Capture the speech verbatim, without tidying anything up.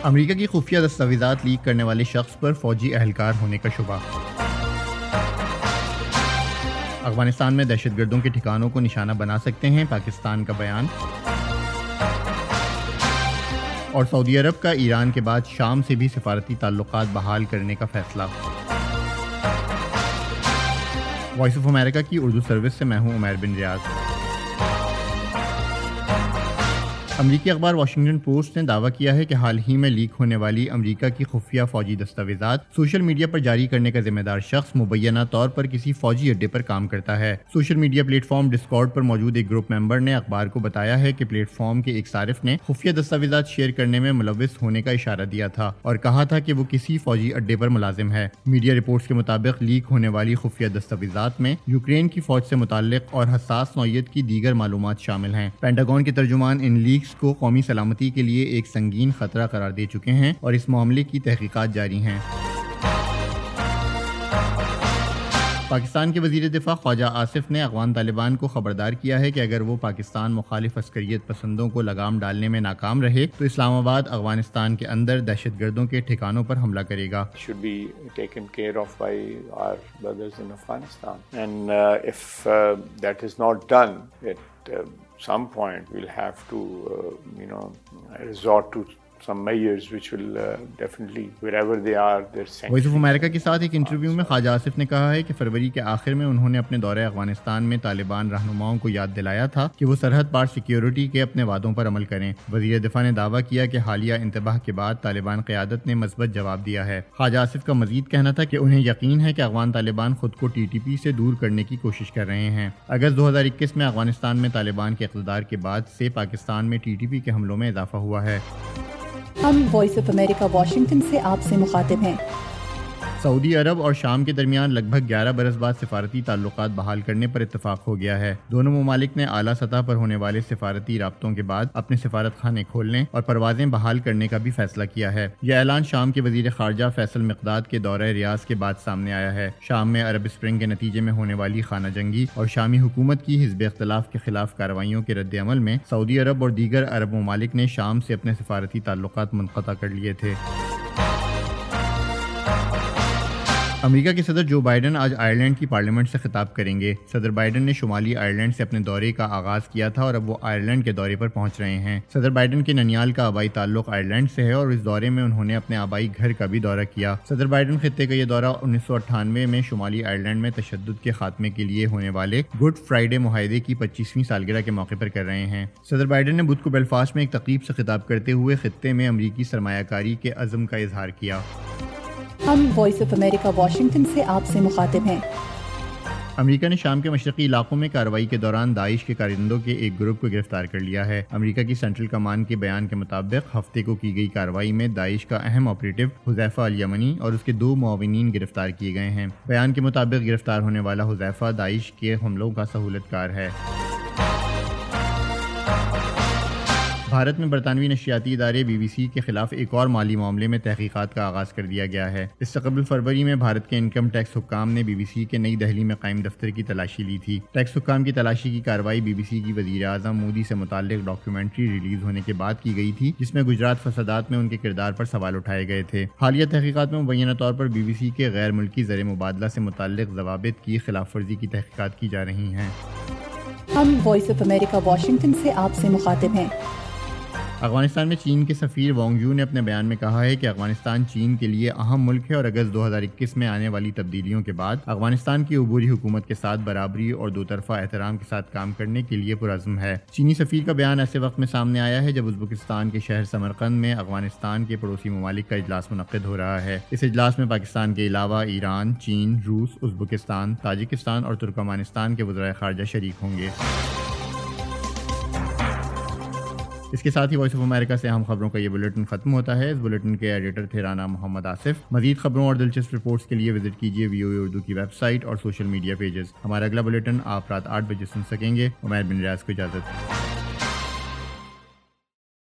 امریکہ کی خفیہ دستاویزات لیک کرنے والے شخص پر فوجی اہلکار ہونے کا شبہ۔ افغانستان میں دہشت گردوں کے ٹھکانوں کو نشانہ بنا سکتے ہیں پاکستان کا بیان۔ اور سعودی عرب کا ایران کے بعد شام سے بھی سفارتی تعلقات بحال کرنے کا فیصلہ۔ وائس آف امریکہ کی اردو سروس سے میں ہوں عمیر بن ریاض۔ امریکی اخبار واشنگٹن پوسٹ نے دعویٰ کیا ہے کہ حال ہی میں لیک ہونے والی امریکہ کی خفیہ فوجی دستاویزات سوشل میڈیا پر جاری کرنے کا ذمہ دار شخص مبینہ طور پر کسی فوجی اڈے پر کام کرتا ہے۔ Social media platform Discord پر موجود ایک گروپ ممبر نے اخبار کو بتایا ہے کہ پلیٹ فارم کے ایک صارف نے خفیہ دستاویزات شیئر کرنے میں ملوث ہونے کا اشارہ دیا تھا اور کہا تھا کہ وہ کسی فوجی اڈے پر ملازم ہے۔ میڈیا رپورٹس کے مطابق لیک ہونے والی خفیہ دستاویزات میں یوکرین کی فوج سے متعلق اور حساس نوعیت کی دیگر معلومات شامل ہیں۔ پینٹاگون کے ترجمان ان لیکس کو قومی سلامتی کے لیے ایک سنگین خطرہ قرار دے چکے ہیں اور اس معاملے کی تحقیقات جاری ہیں۔ پاکستان کے وزیر دفاع خواجہ آصف نے افغان طالبان کو خبردار کیا ہے کہ اگر وہ پاکستان مخالف عسکریت پسندوں کو لگام ڈالنے میں ناکام رہے تو اسلام آباد افغانستان کے اندر دہشت گردوں کے ٹھکانوں پر حملہ کرے گا۔ should be taken care of by our brothers in Afghanistan, and uh, if uh, that is not done, at uh, some point we'll have to uh, you know resort to some measures which will uh, definitely wherever they are their sanctions. Voice of America کے ساتھ ایک interview میں خواجہ آصف نے کہا ہے کہ فروری کے آخر میں انہوں نے اپنے دورہ افغانستان میں طالبان رہنماؤں کو یاد دلایا تھا کہ وہ سرحد پار سیکیورٹی کے اپنے وعدوں پر عمل کریں۔ وزیر دفاع نے دعویٰ کیا کہ حالیہ انتباہ کے بعد طالبان قیادت نے مثبت جواب دیا ہے۔ خواجہ آصف کا مزید کہنا تھا کہ انہیں یقین ہے کہ افغان طالبان خود کو ٹی ٹی پی سے دور کرنے کی کوشش کر رہے ہیں۔ اگست دو ہزار اکیس میں افغانستان میں طالبان کے اقتدار کے بعد سے پاکستان میں ٹی ٹی پی کے حملوں میں اضافہ ہوا ہے۔ ہم وائس آف امریکہ واشنگٹن سے آپ سے مخاطب ہیں۔ سعودی عرب اور شام کے درمیان لگ بھگ گیارہ برس بعد سفارتی تعلقات بحال کرنے پر اتفاق ہو گیا ہے۔ دونوں ممالک نے اعلیٰ سطح پر ہونے والے سفارتی رابطوں کے بعد اپنے سفارت خانے کھولنے اور پروازیں بحال کرنے کا بھی فیصلہ کیا ہے۔ یہ اعلان شام کے وزیر خارجہ فیصل مقداد کے دورہ ریاض کے بعد سامنے آیا ہے۔ شام میں عرب اسپرنگ کے نتیجے میں ہونے والی خانہ جنگی اور شامی حکومت کی حزب اختلاف کے خلاف کارروائیوں کے رد عمل میں سعودی عرب اور دیگر عرب ممالک نے شام سے اپنے سفارتی تعلقات منقطع کر لیے تھے۔ امریکہ کے صدر جو بائیڈن آج آئرلینڈ کی پارلیمنٹ سے خطاب کریں گے۔ صدر بائیڈن نے شمالی آئرلینڈ سے اپنے دورے کا آغاز کیا تھا اور اب وہ آئرلینڈ کے دورے پر پہنچ رہے ہیں۔ صدر بائیڈن کے ننیال کا آبائی تعلق آئرلینڈ سے ہے اور اس دورے میں انہوں نے اپنے آبائی گھر کا بھی دورہ کیا۔ صدر بائیڈن خطے کا یہ دورہ انیس سو اٹھانوے میں شمالی آئرلینڈ میں تشدد کے خاتمے کے لیے ہونے والے گڈ فرائیڈے معاہدے کی پچیسویں سالگرہ کے موقع پر کر رہے ہیں۔ صدر بائیڈن نے بدھ کو بیلفاسٹ میں ایک تقریب سے خطاب کرتے ہوئے خطے میں امریکی سرمایہ کاری کے عزم کا اظہار کیا۔ ہم وائس آف امریکہ واشنگٹن سے آپ سے مخاطب ہیں۔ امریکہ نے شام کے مشرقی علاقوں میں کارروائی کے دوران داعش کے کارندوں کے ایک گروپ کو گرفتار کر لیا ہے۔ امریکہ کی سینٹرل کمان کے بیان کے مطابق ہفتے کو کی گئی کارروائی میں داعش کا اہم آپریٹو حذیفہ الیمنی اور اس کے دو معاونین گرفتار کیے گئے ہیں۔ بیان کے مطابق گرفتار ہونے والا حذیفہ داعش کے حملوں کا سہولت کار ہے۔ بھارت میں برطانوی نشریاتی ادارے بی بی سی کے خلاف ایک اور مالی معاملے میں تحقیقات کا آغاز کر دیا گیا ہے۔ اس سے قبل فروری میں بھارت کے انکم ٹیکس حکام نے بی بی سی کے نئی دہلی میں قائم دفتر کی تلاشی لی تھی۔ ٹیکس حکام کی تلاشی کی کارروائی بی بی سی کی وزیر اعظم مودی سے متعلق ڈاکیومنٹری ریلیز ہونے کے بعد کی گئی تھی، جس میں گجرات فسادات میں ان کے کردار پر سوال اٹھائے گئے تھے۔ حالیہ تحقیقات میں مبینہ طور پر بی بی سی کے غیر ملکی زر مبادلہ سے متعلق ضوابط کی خلاف ورزی کی تحقیقات کی جا رہی ہیں۔ ہم وائس آف امریکہ واشنگٹن سے آپ سے مخاطب ہیں۔ افغانستان میں چین کے سفیر وانگ یو نے اپنے بیان میں کہا ہے کہ افغانستان چین کے لیے اہم ملک ہے اور اگست دو ہزار اکیس میں آنے والی تبدیلیوں کے بعد افغانستان کی عبوری حکومت کے ساتھ برابری اور دو طرفہ احترام کے ساتھ کام کرنے کے لیے پرعزم ہے۔ چینی سفیر کا بیان ایسے وقت میں سامنے آیا ہے جب ازبکستان کے شہر سمرقند میں افغانستان کے پڑوسی ممالک کا اجلاس منعقد ہو رہا ہے۔ اس اجلاس میں پاکستان کے علاوہ ایران، چین، روس، ازبکستان، تاجکستان اور ترکمانستان کے وزرائے خارجہ شریک ہوں گے۔ اس کے ساتھ ہی وائس آف امریکہ سے اہم خبروں کا یہ بلیٹن ختم ہوتا ہے۔ اس بلیٹن کے ایڈیٹر تھے رانا محمد آصف۔ مزید خبروں اور دلچسپ رپورٹس کے لیے وزٹ کیجیے وی او اے اردو کی ویب سائٹ اور سوشل میڈیا پیجز۔ ہمارا اگلا بلیٹن آپ رات آٹھ بجے سن سکیں گے۔ عمیر بن ریاض کو اجازت۔